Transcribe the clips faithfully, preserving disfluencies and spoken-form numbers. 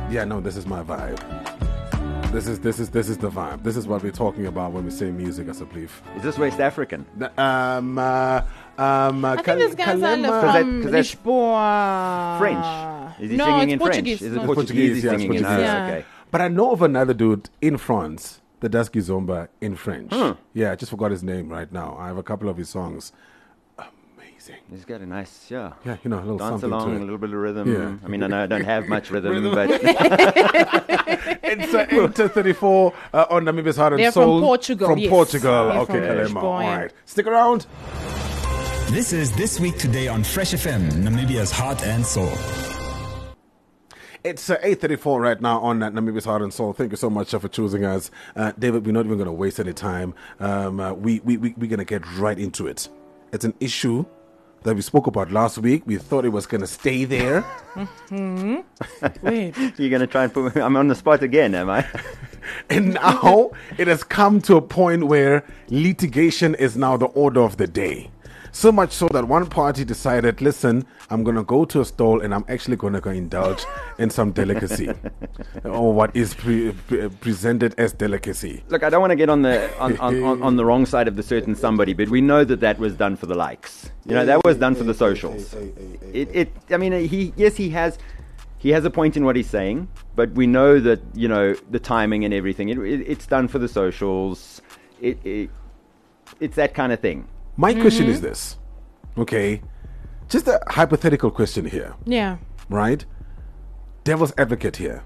Yeah, no, this is my vibe. This is this is this is the vibe. This is what we're talking about when we say music, I believe. Is this West African? Um, uh, um, uh, I think this guy's Kalema- under that- from 'cause that's Lisboa. French. Is he no, singing it's in Portuguese. French? Is no. it Portuguese, Portuguese he's yes, singing in? Portuguese. Oh, Yeah. okay. But I know of another dude in France that does Kizomba in French. Hmm. Yeah, I just forgot his name right now. I have a couple of his songs. Amazing. He's got a nice, yeah. Yeah, you know, a little Dance something along, to a it. little bit of rhythm. Yeah. I mean, I know I don't have much rhythm, but It's uh, eight to thirty-four uh, on Namibia's Heart and They're Soul. from Portugal, From yes. Portugal. They're Okay, from Kalema. All Lisboa, yeah. right. Stick around. This is This Week Today on Fresh F M, Namibia's Heart and Soul. It's uh, eight thirty-four right now on uh, Namibia's Heart and Soul. Thank you so much uh, for choosing us. Uh, David, we're not even going to waste any time. Um, uh, we, we, we, we're going to get right into it. It's an issue that we spoke about last week. We thought it was going to stay there. Wait. you're going to try and put me, I'm on the spot again, am I? And now it has come to a point where litigation is now the order of the day. So much so that one party decided, listen, I'm going to go to a stall and I'm actually going to go indulge in some delicacy or what is pre- pre- presented as delicacy. Look, I don't want to get on the on, on, on, on the wrong side of the certain somebody, but we know that that was done for the likes. You know, that was done for the socials. It, it. I mean, he yes, he has he has a point in what he's saying, but we know that, you know, the timing and everything. It, it, it's done for the socials. It, it it's that kind of thing. My question is this, okay? Just a hypothetical question here, Yeah. right? Devil's advocate here.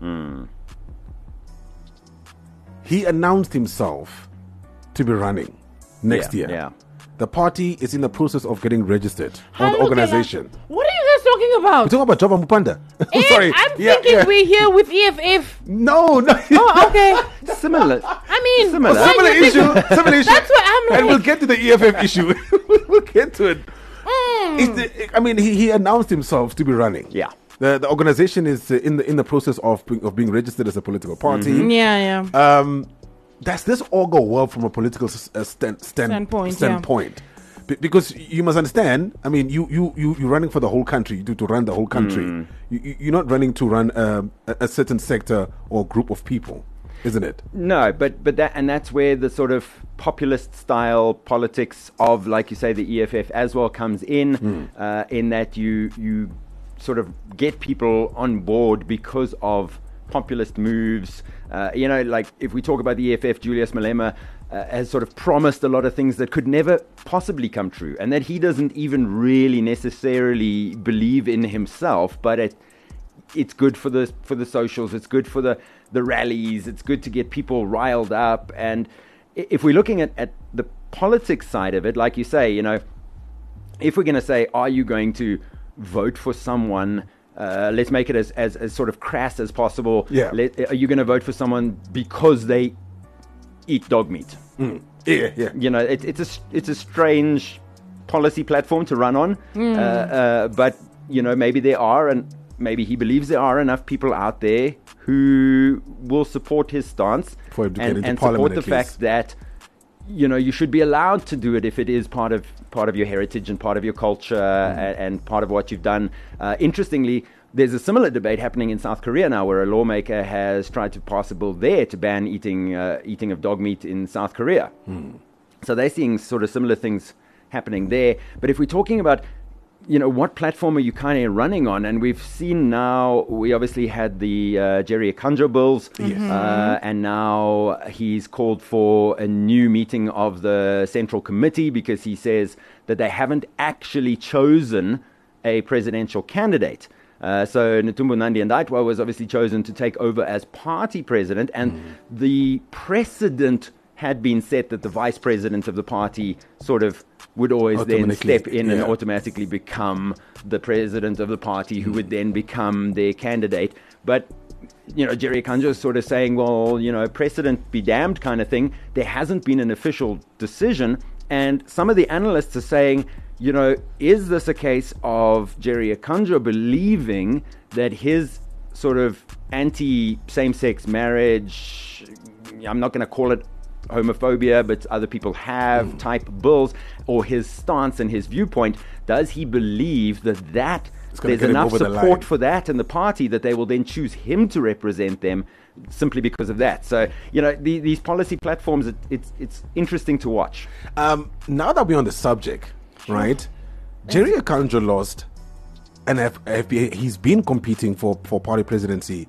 He announced himself to be running next Yeah, year. yeah. The party is in the process of getting registered, or the Hello, organization. Bella. What are you guys talking We're about? talking about Joba Mupanda. Eh, Sorry. I'm Yeah, thinking yeah. we're here with E F F. No, no. Oh, okay. Similar. I mean, Similar. why Similar you think- issue. Similar issue. That's what I'm And we'll like. get to the E F F issue. We'll get to it. Mm. It's the- I mean, he, he announced himself to be running. Yeah. The the organization is uh, in the in the process of being- of being registered as a political party. Yeah, yeah. Um, does this all go well from a political s- uh, stand, stand, Standpoint, standpoint? Be- because you must understand. I mean, you you you you're running for the whole country. You do to run the whole country. You, you- you're not running to run um, a, a certain sector or group of people, isn't it? No, but but that and that's where the sort of populist style politics of, like you say, the E F F as well comes in. Uh, in that you you sort of get people on board because of populist moves. Uh, you know, like if we talk about the E F F, Julius Malema uh, has sort of promised a lot of things that could never possibly come true, and that he doesn't even really necessarily believe in himself, but it. It's good for the for the socials. It's good for the, the rallies. It's good to get people riled up. And i- if we're looking at, at the politics side of it, like you say, you know, if we're going to say, are you going to vote for someone? Uh, let's make it as, as, as sort of crass as possible. Yeah. Let, are you going to vote for someone because they eat dog meat? Yeah, yeah. You know, it, it's a s- it's a strange policy platform to run on. Uh, uh, but you know, maybe there are, and maybe he believes there are enough people out there who will support his stance For him to get and, into and parliament support the at least. fact that, you know, you should be allowed to do it if it is part of part of your heritage and part of your culture Mm. and, and part of what you've done. Uh, interestingly, there's a similar debate happening in South Korea now, where a lawmaker has tried to pass a bill there to ban eating uh, eating of dog meat in South Korea. So they're seeing sort of similar things happening there. But if we're talking about, you know, what platform are you kind of running on? And we've seen now, we obviously had the uh, Jerry Akanjo bills, uh, and now he's called for a new meeting of the Central Committee because he says that they haven't actually chosen a presidential candidate. Uh, so Netumbo Nandi-Ndaitwah was obviously chosen to take over as party president, and the precedent had been set that the vice president of the party sort of would always then Automatically, step in and yeah. automatically become the president of the party, who would then become their candidate. But, you know, Jerry Akanjo is sort of saying, well, you know, precedent be damned kind of thing. There hasn't been an official decision. And some of the analysts are saying, you know, is this a case of Jerry Akanjo believing that his sort of anti-same-sex marriage, I'm not going to call it homophobia, but other people have Mm. type bills, or his stance and his viewpoint, does he believe that that It's gonna there's get him enough over the support line. for that in the party that they will then choose him to represent them simply because of that. So, you know, the, these policy platforms, it, it's it's interesting to watch. Um, now that we're on the subject, right? Jerry Akanjo lost, and F- F B A, he's been competing for, for party presidency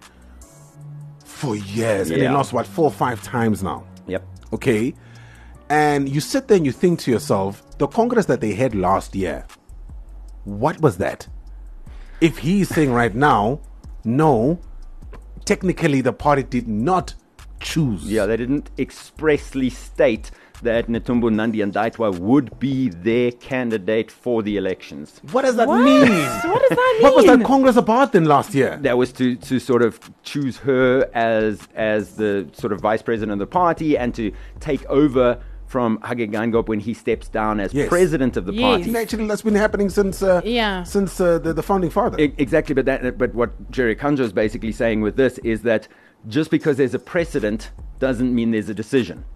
for years, and he Yeah. lost, what, four or five times now? Yep. Okay? And you sit there and you think to yourself, the Congress that they had last year, what was that? If he's saying right now, no, technically the party did not choose. Yeah, they didn't expressly state that Netumbo Nandi-Ndaitwah would be their candidate for the elections. What does that What? mean? What does that mean? What was that Congress about then last year? That was to, to sort of choose her as as the sort of vice president of the party and to take over from Hage Geingob when he steps down as Yes. president of the Yes. party. Actually, that's been happening since uh, Yeah. since uh, the, the founding father. E- Exactly, but that but what Jerry Akanjo is basically saying with this is that just because there's a precedent doesn't mean there's a decision.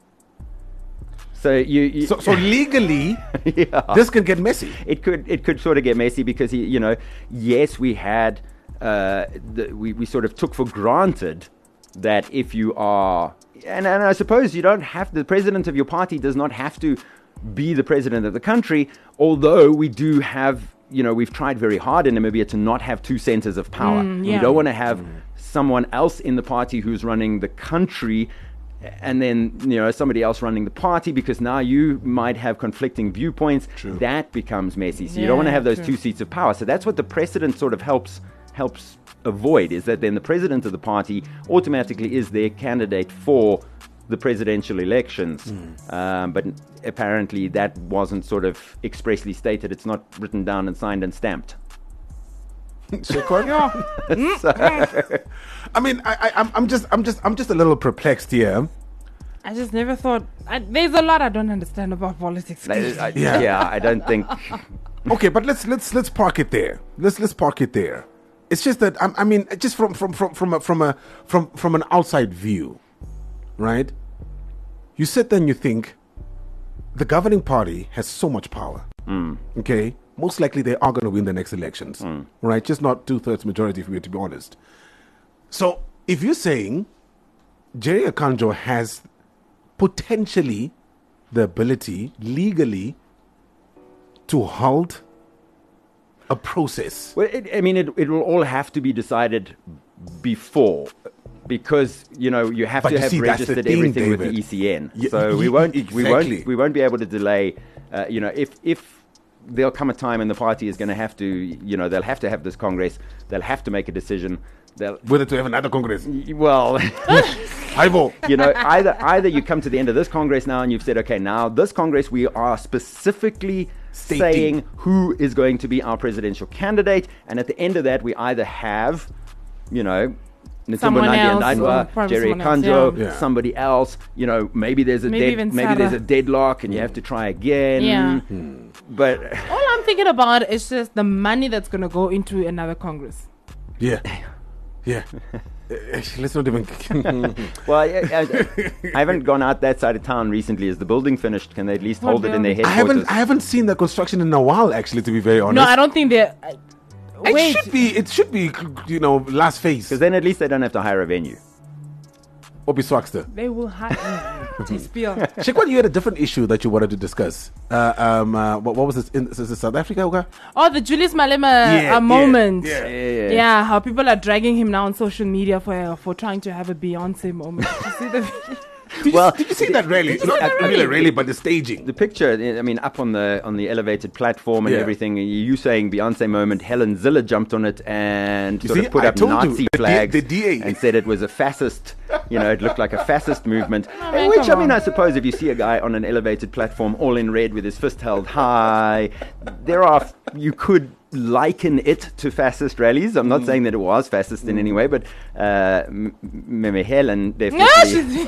So you, you so, so legally, yeah. this can get messy. it could it could sort of get messy because he, you know, yes, we had uh, the, we we sort of took for granted that if you are and, and I suppose you don't have the president of your party does not have to be the president of the country, although we do have, you know, we've tried very hard in Namibia to not have two centers of power. Mm, We yeah. don't want to have someone else in the party who's running the country and then, you know, somebody else running the party, because now you might have conflicting viewpoints. True. That becomes messy. So you don't want to Yeah, have those true. two seats of power. So that's what the precedent sort of helps helps avoid, is that then the president of the party automatically is their candidate for the presidential elections. Um, but apparently that wasn't sort of expressly stated. It's not written down and signed and stamped. Shekwan? I mean, I, I, I'm, I'm just, I'm just, I'm just a little perplexed here. I just never thought. I, there's a lot I don't understand about politics. I- I- Yeah. yeah, I don't think. Okay, but let's let's let's park it there. Let's let's park it there. It's just that I, I mean, just from from from from a, from a from from an outside view, right? You sit there and you think the governing party has so much power. Okay, most likely they are going to win the next elections, right? Just not two thirds majority, if we were to be honest. So if you're saying Jerry Akanjo has potentially the ability legally to halt a process. Well, it, I mean, it, it will all have to be decided before, because you know you have But to you have see, that's the registered thing, everything with David. the E C N. Y- so we y- won't, we exactly. won't, we won't be able to delay. Uh, you know, if if there'll come a time and the party is going to have to, you know, they'll have to have this Congress. They'll have to make a decision. They'll Whether to have another Congress. well. Ivo. You know, either either you come to the end of this Congress now and you've said, okay, now this Congress we are specifically Stating. saying who is going to be our presidential candidate, and at the end of that we either have, you know, Netumbo Someone else, or Nandi-Ndaitwah, probably Jerry someone else, Akanjo, yeah. Yeah. somebody else. You know, maybe there's a Maybe dead, even maybe there's a Sarah. deadlock and you have to try again. Yeah. But All I'm thinking about is just the money that's going to go into another Congress. Yeah. Yeah. Uh, Let's not even. well, I, I, I haven't gone out that side of town recently. Is the building finished? Can they at least What hold it in their building? I headquarters? haven't. I haven't seen the construction in a while. Actually, to be very honest. No, I don't think they're. I- It Wait. should be. It should be. You know, last phase. Because then at least they don't have to hire a venue. Obi Swaxter. They will hire. to spill. Shekwan, you had a different issue that you wanted to discuss. Uh, um, uh, what, what was this? In, is this South Africa? Okay? Oh, the Julius Malema Yeah, uh, moment. yeah, Yeah. Yeah, how people are dragging him now on social media for for trying to have a Beyonce moment. Did you see the video? Did, Well, you, did you see that rally? you see Not that really, rally? really, but the staging. The picture, I mean, up on the on the elevated platform and Yeah. everything. You saying Beyonce moment? Helen Ziller jumped on it and You sort see, of put I up told you, Nazi the D- flags the D A. and said it was a fascist. You know, it looked like a fascist movement. Oh, man, Which I come mean, on. I suppose if you see a guy on an elevated platform, all in red with his fist held high, there are you could liken it to fascist rallies. I'm Mm. not saying that it was fascist in any way, but uh, M- Meme Helen Yeah, definitely.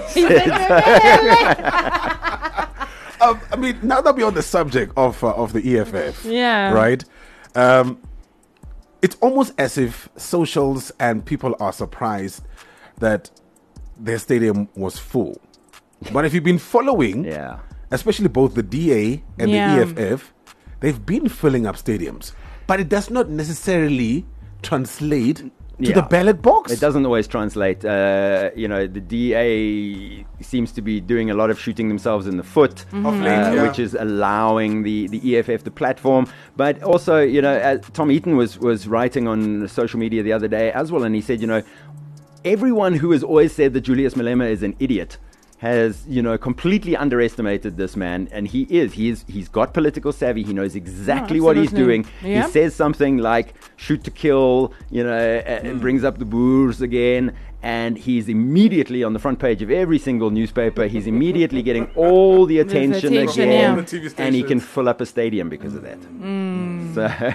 Um, I mean, now that we're on the subject of uh, of the E F F, Yeah. right? Um, it's almost as if socials and people are surprised that their stadium was full. But if you've been following, Yeah. especially both the D A and Yeah. the E F F, they've been filling up stadiums. but it does not necessarily translate to Yeah. the ballot box. It doesn't always translate. Uh, you know, the D A seems to be doing a lot of shooting themselves in the foot, Of late, uh, yeah. which is allowing the, the E F F the platform. But also, you know, as Tom Eaton was, was writing on social media the other day as well, and he said, you know, everyone who has always said that Julius Malema is an idiot has, you know, completely underestimated this man, and he is. He is. He's got political savvy. He knows exactly Oh, what he's absolutely. doing. Yeah. He says something like "shoot to kill," you know, uh, Mm. brings up the Boers again, and he's immediately on the front page of every single newspaper. He's immediately getting all the attention, attention, again, yeah. All the T V and he can stations. fill up a stadium because of that. Mm. So,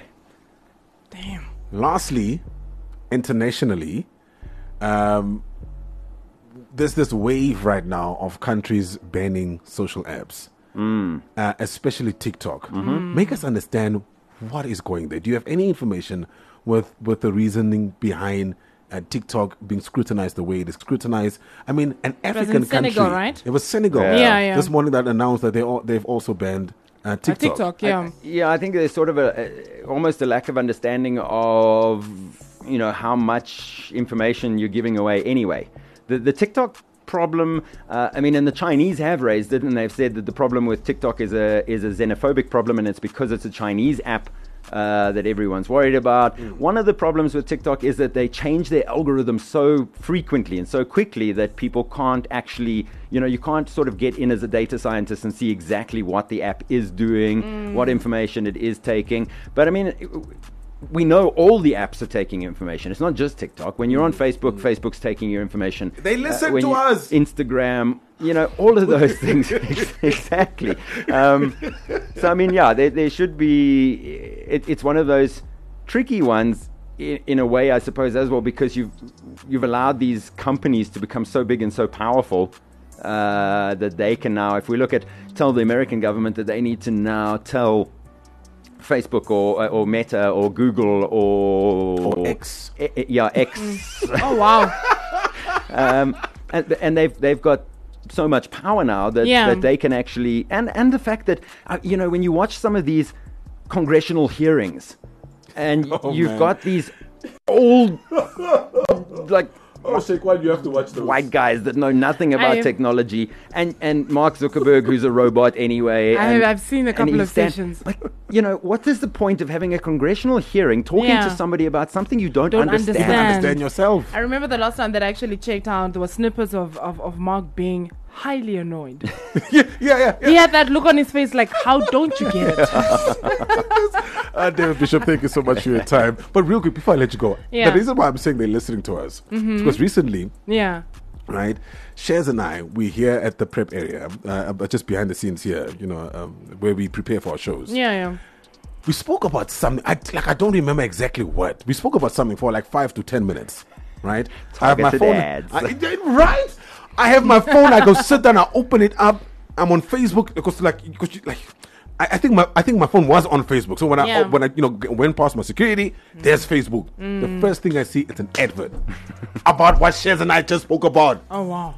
Damn. Lastly, internationally, um, there's this wave right now of countries banning social apps, mm. uh, especially TikTok. Make us understand what is going there. Do you have any information with with the reasoning behind uh, TikTok being scrutinized the way it is scrutinized? I mean, an African in Senegal, country. right? It was Senegal. Yeah. Yeah, yeah. This morning that announced that they all, they've also banned uh, Uh, TikTok. TikTok, yeah. yeah, I think there's sort of a, a almost a lack of understanding of, you know, how much information you're giving away anyway. The the TikTok problem, uh, I mean, and the Chinese have raised it, and they've said that the problem with TikTok is a is a xenophobic problem, and it's because it's a Chinese app uh, that everyone's worried about. One of the problems with TikTok is that they change their algorithm so frequently and so quickly that people can't actually, you know, you can't sort of get in as a data scientist and see exactly what the app is doing, what information it is taking. But I mean, it, we know all the apps are taking information. It's not just TikTok. When you're on Facebook, Facebook's taking your information. They listen when to you- us. Instagram, you know, all of those things. Exactly. Um, so, I mean, yeah, there, there should be, it, it's one of those tricky ones in, in a way, I suppose, as well, because you've, you've allowed these companies to become so big and so powerful uh, that they can now, if we look at, tell the American government that they need to now tell Facebook or or Meta or Google or, Or X. Eh, eh, yeah, X. Oh, wow. um, and, and they've they've got so much power now that, Yeah. that they can actually, and and the fact that uh, you know, when you watch some of these congressional hearings, and Oh, you've man. got these old like Oh, Sheikh, why do you have to watch those? white guys that know nothing about I- technology, and, and Mark Zuckerberg, who's a robot anyway. I- and- I've seen a and couple he of stand- sessions. Like, you know, what is the point of having a congressional hearing, talking Yeah. to somebody about something you don't, Don't understand? understand. Understand yourself. I remember the last time that I actually checked out, there were snippets of, of, of Mark being highly annoyed. yeah, yeah, yeah. yeah. He had that look on his face like, how don't you get it? Uh, David Bishop, thank you so much for your time. But real quick, before I let you go, Yeah. the reason why I'm saying they're listening to us is because recently, Yeah. right, Shares and I, we here at the prep area, uh, but just behind the scenes here, you know, um, where we prepare for our shows. Yeah, yeah. We spoke about something, I, like I don't remember exactly what. We spoke about something for like five to ten minutes, right? I have my Targeted phone. ads. I- right? I have my phone, I go sit down, I open it up, I'm on Facebook, because like, because you, like, I, I think my I think my phone was on Facebook. So when I Yeah. when I you know g- went past my security, there's Facebook. The first thing I see is an advert about what Shares and I just spoke about. Oh, wow.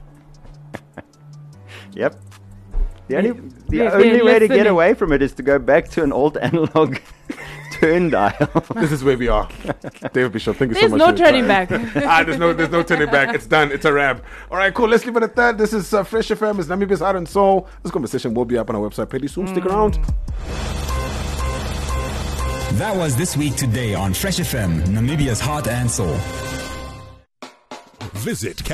Yep. The only, the they're only way to get listening. away from it is to go back to an old analog turn dial. This is where we are. David Bishop, thank you There's so much. no for your turning time. back. ah, there's no there's no turning back. It's done. It's a wrap. All right, cool. Let's leave it at that. This is uh, Fresh F M. It's Namibia's Heart and Soul. This conversation will be up on our website pretty soon. Stick around. That was This Week Today on Fresh F M, Namibia's Heart and Soul. Visit